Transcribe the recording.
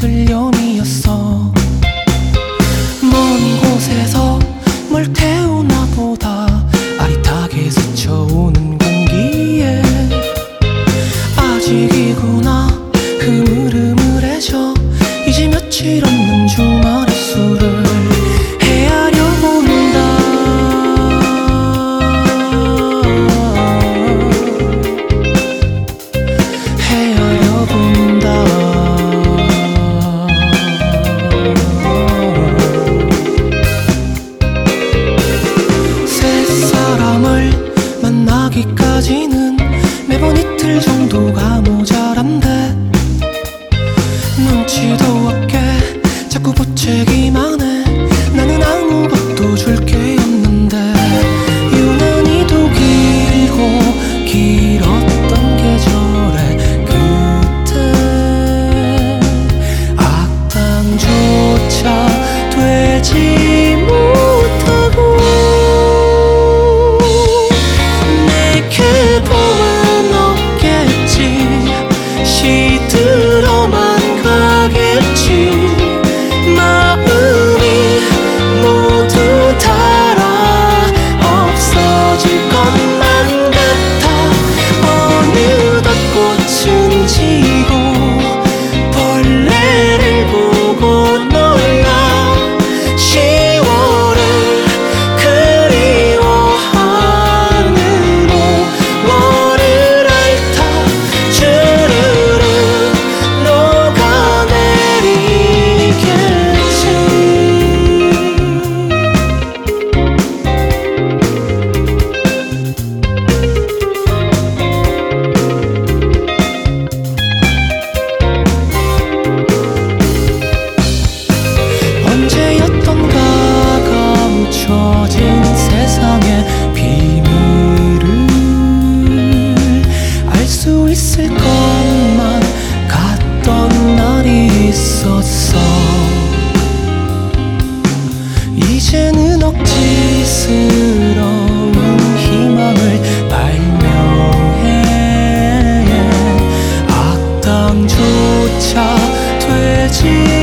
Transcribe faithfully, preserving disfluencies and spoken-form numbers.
슬렴이었어. 먼 곳에서 뭘 태우나 보다 아릿하게 스쳐오는 공기에 아직이구나 흐물흐물해져 이제 며칠 없는 주말의 술을 헤아려 본다. 헤아려 본다. 새 사람을 만나기까지는 매번 이틀 정도가 모자란데 눈치도 없게 자꾸 보채기만 해. 나는 아무것도 줄 게 없는데 유난히도 길고 길었던 계절의 끝에 악당조차 되지 못하고 내게 보안 없겠지. 시들어만 가겠지. 마음이 모두 닳아 없어질 것만 같아. 어느덧 꽃은 지고 벌레를 보고 놀라. 시월을 그리워하는 오월을 앓다 주르르 녹아내리겠지. 언제였던가가 묻혀진 세상의 비밀을 알 수 있을 것만 같던 날이 있었어. 이제는 억지스러운 희망을 발명해 악당조차 되지